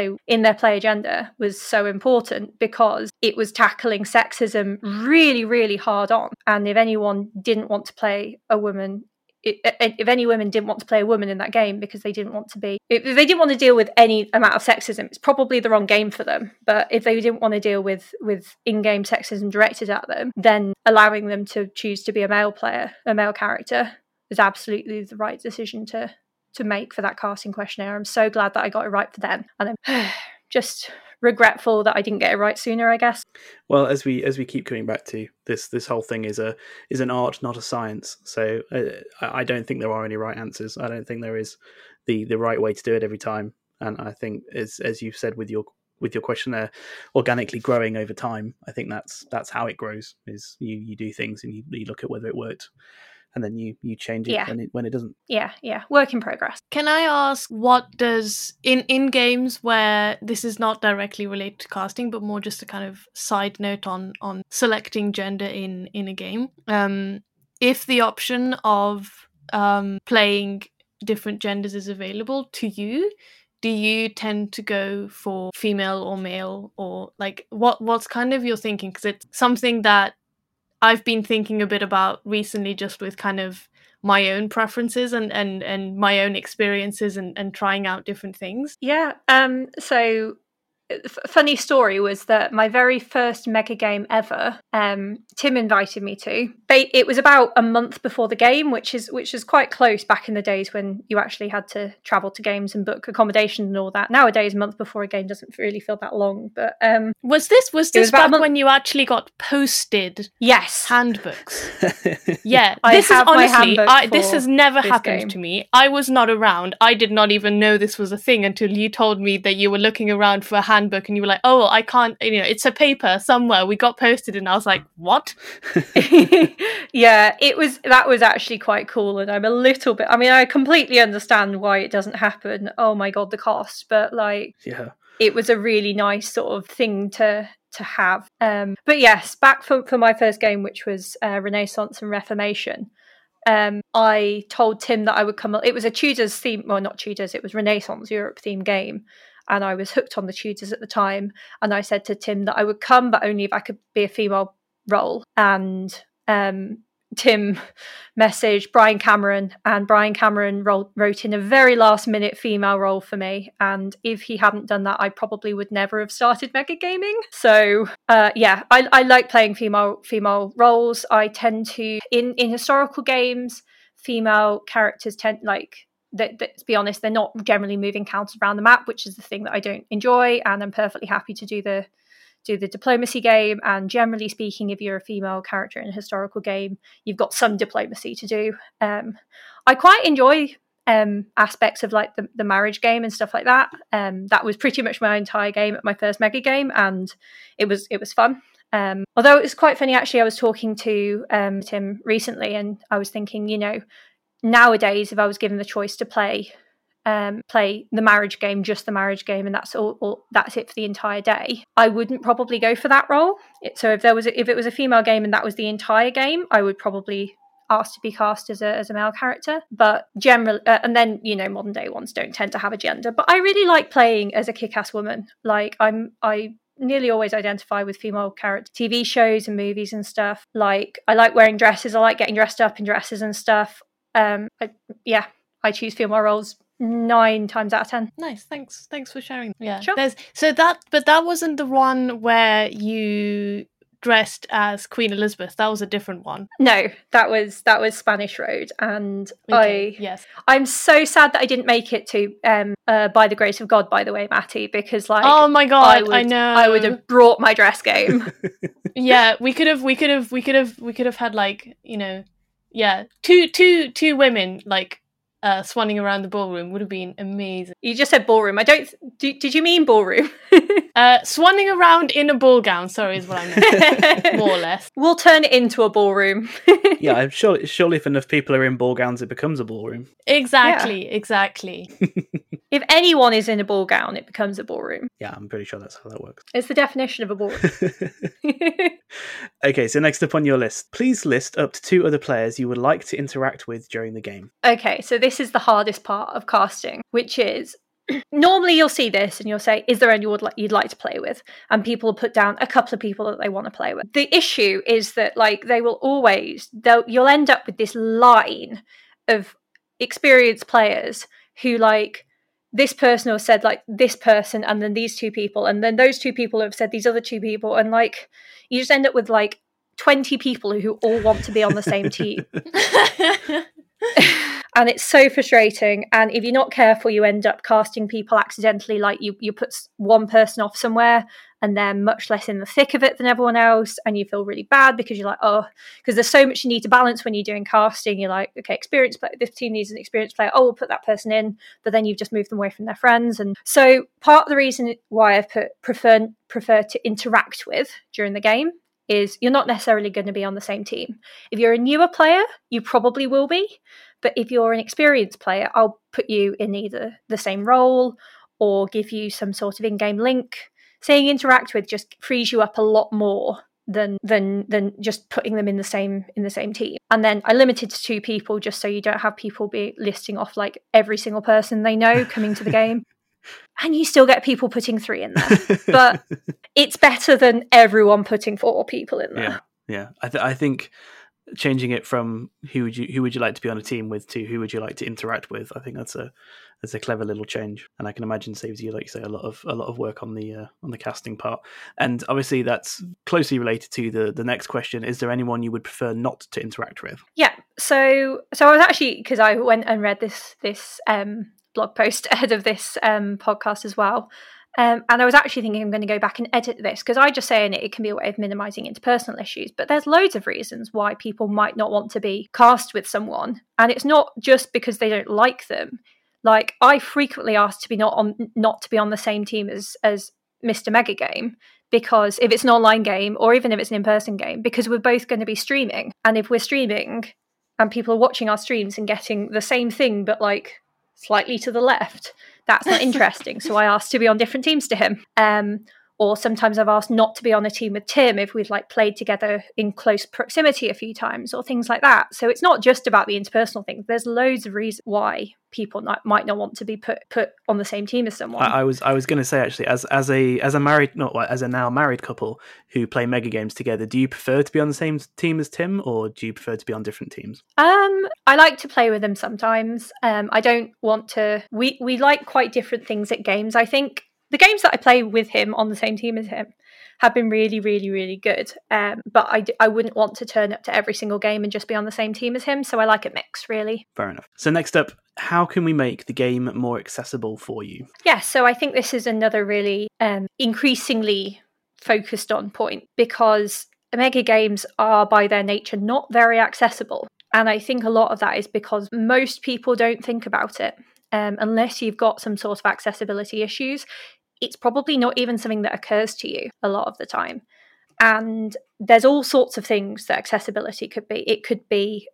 Speaker 3: was so important, because it was tackling sexism really, really hard on. And if anyone didn't want to play a woman, if any women didn't want to play a woman in that game because they didn't want to deal with any amount of sexism, it's probably the wrong game for them. But if they didn't want to deal with in-game sexism directed at them, then allowing them to choose to be a male character, is absolutely the right decision to make for that casting questionnaire. I'm so glad that I got it right for them, and I'm just regretful that I didn't get it right sooner, I guess.
Speaker 1: Well, as we keep coming back to this whole thing is an art, not a science. So I don't think there are any right answers. I don't think there is the right way to do it every time. And I think as you've said with your question there, organically growing over time, I think that's how it grows. Is you do things and you look at whether it worked, and then you change it when it doesn't.
Speaker 3: Yeah, work in progress.
Speaker 2: Can I ask, what does in games where this is not directly related to casting, but more just a kind of side note on selecting gender in a game, if the option of playing different genders is available to you, do you tend to go for female or male, or like what's kind of your thinking? Because it's something that I've been thinking a bit about recently, just with kind of my own preferences and my own experiences and trying out different things.
Speaker 3: Yeah. So funny story was that my very first mega game ever, Tim invited me to. It was about a month before the game, which is quite close back in the days when you actually had to travel to games and book accommodation and all that. Nowadays, a month before a game doesn't really feel that long. But
Speaker 2: was this back when you actually got posted?
Speaker 3: Yes,
Speaker 2: handbooks. Yeah, this is honestly, this has never happened to me. I was not around. I did not even know this was a thing until you told me that you were looking around for a handbook, and you were like, "Oh, I can't. It's a paper somewhere. We got posted," and I was like, "What?"
Speaker 3: Yeah, that was actually quite cool, and I'm a little bit. I mean, I completely understand why it doesn't happen. Oh my god, the cost, but it was a really nice sort of thing to have. But yes, back for my first game, which was Renaissance and Reformation. I told Tim that I would come. It was a Tudors theme, well, not Tudors. It was Renaissance Europe themed game, and I was hooked on the Tudors at the time. And I said to Tim that I would come, but only if I could be a female role. And Tim messaged Brian Cameron, and Brian Cameron wrote in a very last minute female role for me. And if he hadn't done that, I probably would never have started mega gaming. So I like playing female roles. I tend to in historical games, female characters tend to be honest, they're not generally moving counters around the map, which is the thing that I don't enjoy. And I'm perfectly happy to do the diplomacy game. And generally speaking, if you're a female character in a historical game, you've got some diplomacy to do. I quite enjoy aspects of like the marriage game and stuff like that. That was pretty much my entire game at my first mega game, and it was fun. Although it was quite funny, actually, I was talking to Tim recently, and I was thinking, nowadays, if I was given the choice to play the marriage game, just the marriage game, and that's all that's it for the entire day, I wouldn't probably go for that role. So if it was a female game and that was the entire game, I would probably ask to be cast as a male character. But generally, and then modern day ones don't tend to have a gender. But I really like playing as a kick-ass woman. Like I nearly always identify with female character TV shows and movies and stuff. Like I like wearing dresses. I like getting dressed up in dresses and stuff. I choose female roles 9 times out of 10.
Speaker 2: Nice, thanks for sharing. Yeah,
Speaker 3: sure.
Speaker 2: But that wasn't the one where you dressed as Queen Elizabeth. That was a different one.
Speaker 3: No, that was Spanish Road, and
Speaker 2: yes,
Speaker 3: I'm so sad that I didn't make it to By the Grace of God. By the way, Matty, because
Speaker 2: oh my god, I know
Speaker 3: I would have brought my dress game.
Speaker 2: Yeah, we could have had two women swanning around the ballroom would have been amazing.
Speaker 3: You just said ballroom. Did you mean ballroom?
Speaker 2: Swanning around in a ball gown, sorry, is what I meant. More or less.
Speaker 3: We'll turn it into a ballroom.
Speaker 1: Yeah, I'm surely if enough people are in ball gowns, it becomes a ballroom.
Speaker 2: Exactly.
Speaker 3: If anyone is in a ball gown, it becomes a ballroom.
Speaker 1: Yeah, I'm pretty sure that's how that works.
Speaker 3: It's the definition of a ballroom.
Speaker 1: Okay, so next up on your list, please list up to 2 other players you would like to interact with during the game.
Speaker 3: Okay, so this is the hardest part of casting, which is normally you'll see this and you'll say, is there anyone you'd like to play with? And people will put down a couple of people that they want to play with. The issue is that you'll end up with this line of experienced players who this person will have said this person, and then these 2 people, and then those 2 people have said these other 2 people, and you just end up with 20 people who all want to be on the same team. And it's so frustrating. And if you're not careful, you end up casting people accidentally. Like you put one person off somewhere and they're much less in the thick of it than everyone else. And you feel really bad because you're like, oh, because there's so much you need to balance when you're doing casting. You're like, okay, experienced player, this team needs an experienced player. Oh, we'll put that person in. But then you've just moved them away from their friends. And so part of the reason why I prefer to interact with during the game is you're not necessarily going to be on the same team. If you're a newer player, you probably will be. But if you're an experienced player, I'll put you in either the same role or give you some sort of in-game link. Saying interact with just frees you up a lot more than just putting them in the same team. And then I limited to 2 people just so you don't have people be listing off like every single person they know coming to the game. And you still get people putting 3 in there. But it's better than everyone putting 4 people in there.
Speaker 1: Yeah. I think changing it from who would you like to be on a team with to who would you like to interact with, I think that's a clever little change, and I can imagine saves you, like you say, a lot of work on the casting part. And obviously that's closely related to the next question: is there anyone you would prefer not to interact with?
Speaker 3: Yeah, so I was actually, because I went and read this blog post ahead of this podcast as well. And I was actually thinking I'm going to go back and edit this, because I just say in it can be a way of minimising interpersonal issues. But there's loads of reasons why people might not want to be cast with someone. And it's not just because they don't like them. Like, I frequently ask to be not to be on the same team as Mr. Mega Game, because if it's an online game or even if it's an in-person game, because we're both going to be streaming. And if we're streaming and people are watching our streams and getting the same thing but like slightly to the left, that's not interesting. So I asked to be on different teams to him. Or sometimes I've asked not to be on a team with Tim if we've like played together in close proximity a few times or things like that. So it's not just about the interpersonal thing. There's loads of reasons why people might not want to be put on the same team as someone.
Speaker 1: I was going to say, actually, as a now married couple who play mega games together, do you prefer to be on the same team as Tim, or do you prefer to be on different teams?
Speaker 3: I like to play with him sometimes. I don't want to. We like quite different things at games. I think the games that I play with him on the same team as him have been really, really, really good. But I wouldn't want to turn up to every single game and just be on the same team as him. So I like a mix, really.
Speaker 1: Fair enough. So next up, how can we make the game more accessible for you?
Speaker 3: Yeah, so I think this is another really increasingly focused on point, because mega games are by their nature not very accessible. And I think a lot of that is because most people don't think about it. Unless you've got some sort of accessibility issues, it's probably not even something that occurs to you a lot of the time. And there's all sorts of things that accessibility could be. It could be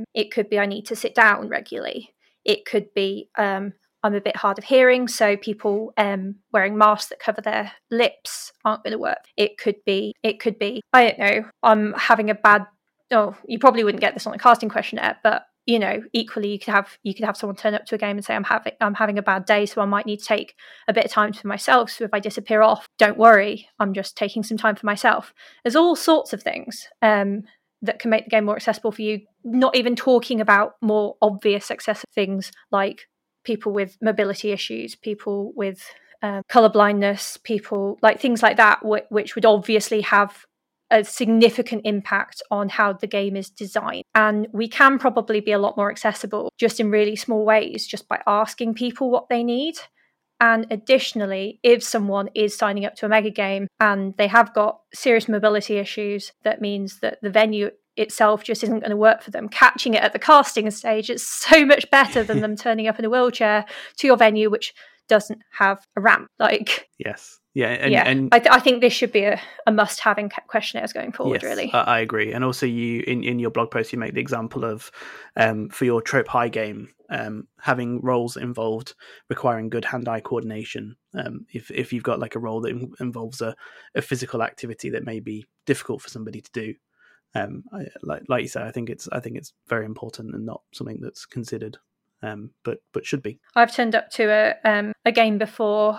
Speaker 3: I need to sit down regularly. It could be I'm a bit hard of hearing, so people wearing masks that cover their lips aren't going to work. It could be I don't know, I'm having a bad. Oh, you probably wouldn't get this on a casting questionnaire, but you know, equally you could have someone turn up to a game and say, I'm having a bad day, so I might need to take a bit of time for myself. So if I disappear off, don't worry, I'm just taking some time for myself. There's all sorts of things that can make the game more accessible for you. Not even talking about more obvious accessible things like people with mobility issues, people with colour blindness, people like things like that, which would obviously have a significant impact on how the game is designed. And we can probably be a lot more accessible just in really small ways, just by asking people what they need. And additionally, if someone is signing up to a mega game and they have got serious mobility issues, that means that the venue itself just isn't going to work for them. Catching it at the casting stage is so much better than them turning up in a wheelchair to your venue, which doesn't have a ramp. Like,
Speaker 1: yes. Yeah,
Speaker 3: and I think this should be a must-have in questionnaires going forward.
Speaker 1: Yes,
Speaker 3: really,
Speaker 1: I agree. And also, you in your blog post, you make the example of for your Trope High game, having roles involved requiring good hand-eye coordination. If you've got like a role that involves a physical activity that may be difficult for somebody to do, like you say, I think it's very important and not something that's considered. But should be.
Speaker 3: I've turned up to a game before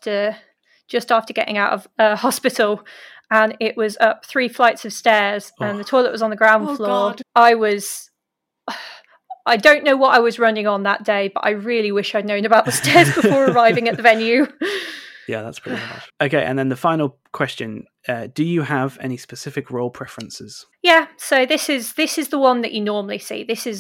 Speaker 3: just after getting out of hospital, and it was up 3 flights of stairs and the toilet was on the ground floor. God. I don't know what I was running on that day, but I really wish I'd known about the stairs before arriving at the venue.
Speaker 1: Yeah, that's pretty harsh. Okay, and then the final question, do you have any specific role preferences?
Speaker 3: Yeah, so this is the one that you normally see. This is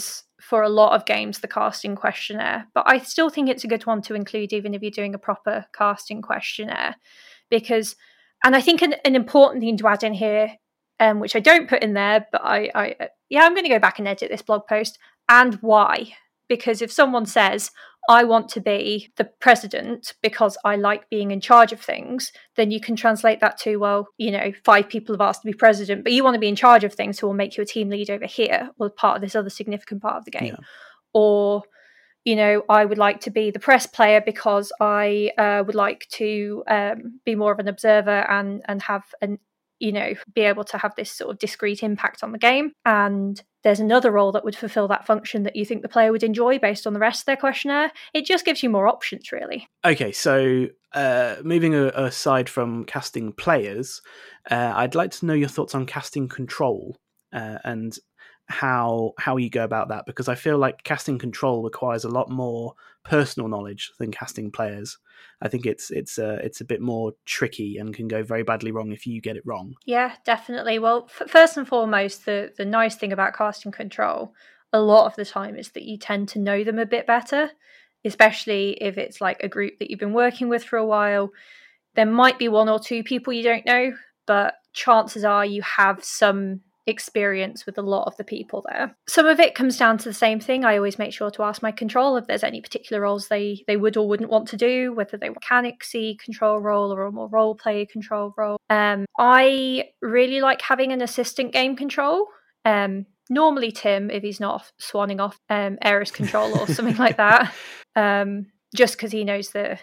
Speaker 3: for a lot of games, the casting questionnaire, but I still think it's a good one to include even if you're doing a proper casting questionnaire, because, and I think an important thing to add in here, which I don't put in there, but I'm going to go back and edit this blog post, and why. Because if someone says, I want to be the president because I like being in charge of things, then you can translate that to, well, 5 people have asked to be president, but you want to be in charge of things, so we'll make you a team lead over here, or part of this other significant part of the game. Yeah. Or, I would like to be the press player because I would like to be more of an observer and have be able to have this sort of discrete impact on the game. And there's another role that would fulfill that function that you think the player would enjoy based on the rest of their questionnaire. It just gives you more options, really.
Speaker 1: Okay, so moving aside from casting players, I'd like to know your thoughts on casting control and how you go about that, because I feel like casting control requires a lot more personal knowledge than casting players. I think it's a bit more tricky and can go very badly wrong if you get it wrong.
Speaker 3: Yeah, definitely. Well, first and foremost, the nice thing about casting control a lot of the time is that you tend to know them a bit better, especially if it's like a group that you've been working with for a while. There might be 1 or 2 people you don't know, but chances are you have some experience with a lot of the people there. Some of it comes down to the same thing. I always make sure to ask my control if there's any particular roles they would or wouldn't want to do, whether they want a mechanicsy control role or a more role play control role. I really like having an assistant game control. Normally Tim, if he's not swanning off Aeris control or something like that, just because he knows the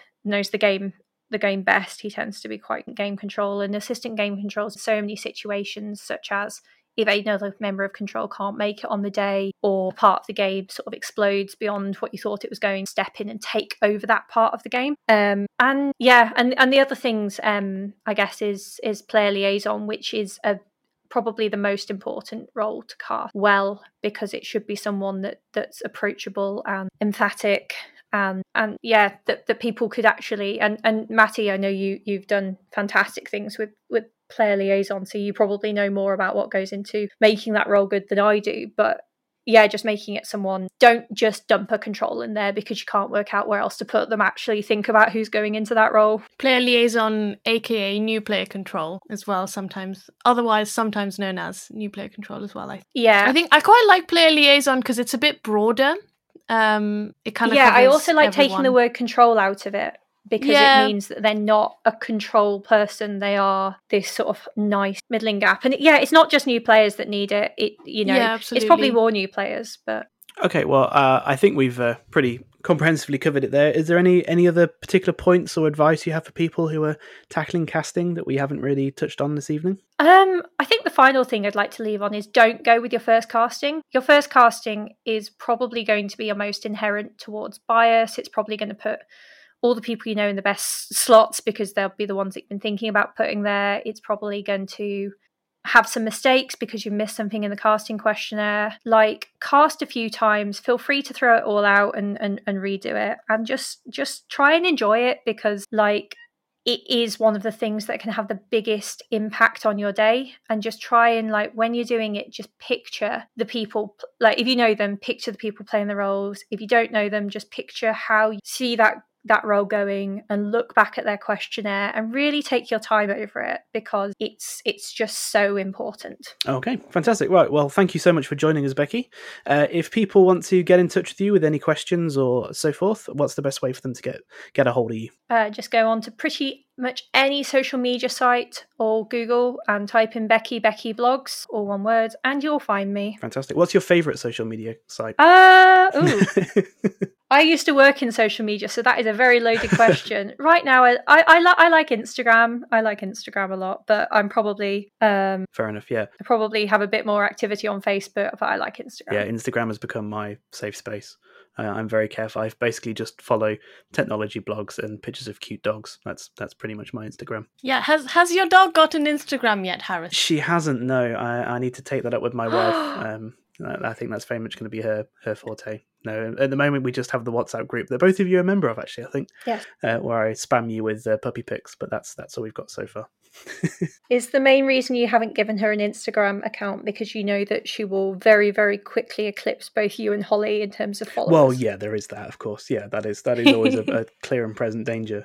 Speaker 3: game best. He tends to be quite game control, and assistant game controls in so many situations, such as if another member of control can't make it on the day, or part of the game sort of explodes beyond what you thought it was going, step in and take over that part of the game. And the other things, I guess, is player liaison, which is probably the most important role to cast well, because it should be someone that's approachable and emphatic. And that people could actually, and Matty, I know you've done fantastic things with player liaison, so you probably know more about what goes into making that role good than I do. But yeah, just making it someone, don't just dump a control in there because you can't work out where else to put them. Actually think about who's going into that role.
Speaker 2: Player liaison, aka new player control as well, sometimes known as new player control as well. I think I quite like player liaison because it's a bit broader. It kind of
Speaker 3: I also like taking the word control out of it, because it means that they're not a control person, they are this sort of nice middling gap. And it's not just new players that need it. It's probably more new players. But
Speaker 1: okay, well, I think we've pretty comprehensively covered it there. Is there any other particular points or advice you have for people who are tackling casting that we haven't really touched on this evening?
Speaker 3: I think the final thing I'd like to leave on is don't go with your first casting. Your first casting is probably going to be your most inherent towards bias. It's probably going to put all the people you know in the best slots because they'll be the ones that you've been thinking about putting there. It's probably going to have some mistakes because you missed something in the casting questionnaire. Like, cast a few times, feel free to throw it all out and redo it, and just try and enjoy it, because it is one of the things that can have the biggest impact on your day. And just try and, when you're doing it, just picture the people, if you know them, picture the people playing the roles. If you don't know them, just picture how you see that role going, and look back at their questionnaire and really take your time over it, because it's just so important.
Speaker 1: Okay, fantastic. Right, well, thank you so much for joining us, Becky. If people want to get in touch with you with any questions or so forth, what's the best way for them to get a hold of you?
Speaker 3: Just go on to pretty much any social media site or Google and type in Becky blogs, all one word, and you'll find me.
Speaker 1: Fantastic. What's your favourite social media site?
Speaker 3: I used to work in social media, so that is a very loaded question. Right now, I like Instagram. I like Instagram a lot, but I'm probably
Speaker 1: fair enough. Yeah,
Speaker 3: I probably have a bit more activity on Facebook, but I like Instagram.
Speaker 1: Yeah, Instagram has become my safe space. I'm very careful. I basically just follow technology blogs and pictures of cute dogs. That's pretty much my Instagram.
Speaker 2: Yeah, has your dog got an Instagram yet, Harris?
Speaker 1: She hasn't. No, I need to take that up with my wife. I think that's very much going to be her forte. No, at the moment we just have the WhatsApp group that both of you are a member of, actually, I think.
Speaker 3: Yes.
Speaker 1: Where I spam you with puppy pics, but that's all we've got so far.
Speaker 3: Is the main reason you haven't given her an Instagram account because you know that she will very, very quickly eclipse both you and Holly in terms of followers?
Speaker 1: Well, yeah, there is that, of course. Yeah, that is always a clear and present danger.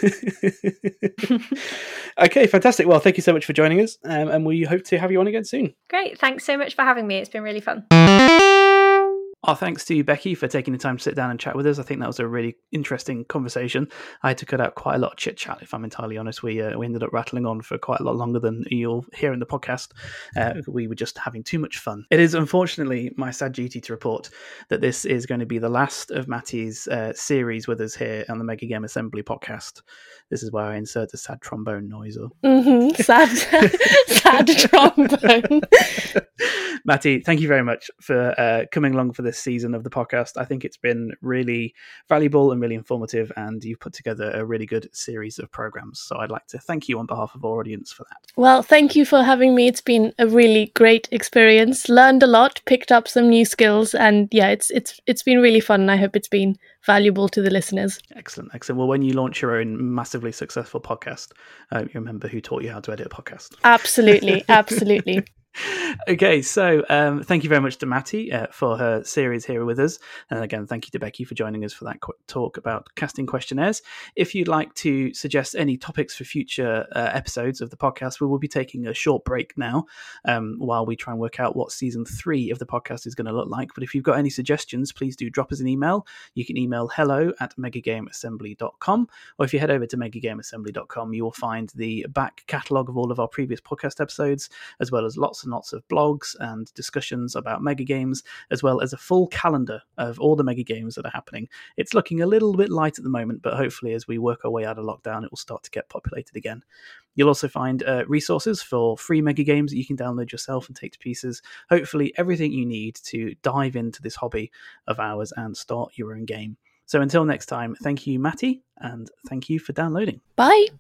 Speaker 1: Okay, fantastic. Well, thank you so much for joining us, and we hope to have you on again soon.
Speaker 3: Great. Thanks so much for having me. It's been really fun.
Speaker 1: Our thanks to Becky for taking the time to sit down and chat with us. I think that was a really interesting conversation. I had to cut out quite a lot of chit chat, if I'm entirely honest. We ended up rattling on for quite a lot longer than you'll hear in the podcast. We were just having too much fun. It is unfortunately my sad duty to report that this is going to be the last of Matty's series with us here on the Mega Game Assembly podcast. This is where I insert a sad trombone noise.
Speaker 2: Sad trombone.
Speaker 1: Matty, thank you very much for coming along for this season of the podcast. I think it's been really valuable and really informative, and you've put together a really good series of programs. So I'd like to thank you on behalf of our audience for that.
Speaker 2: Well, thank you for having me. It's been a really great experience. Learned a lot, picked up some new skills, and yeah, it's been really fun. And I hope it's been valuable to the listeners.
Speaker 1: Excellent. Well, when you launch your own massively successful podcast, you remember who taught you how to edit a podcast.
Speaker 2: Absolutely.
Speaker 1: Okay, so thank you very much to Matty for her series here with us, and again thank you to Becky for joining us for that talk about casting questionnaires. If you'd like to suggest any topics for future episodes of the podcast, we will be taking a short break now while we try and work out what season 3 of the podcast is going to look like. But if you've got any suggestions, please do drop us an email. You can email hello@megagameassembly.com, or if you head over to megagameassembly.com, you will find the back catalogue of all of our previous podcast episodes, as well as lots and lots of blogs and discussions about mega games, as well as a full calendar of all the mega games that are happening. It's looking a little bit light at the moment, but hopefully as we work our way out of lockdown, it will start to get populated again. You'll also find resources for free mega games that you can download yourself and take to pieces. Hopefully everything you need to dive into this hobby of ours and start your own game. So until next time, thank you, Matty, and thank you for downloading.
Speaker 2: Bye.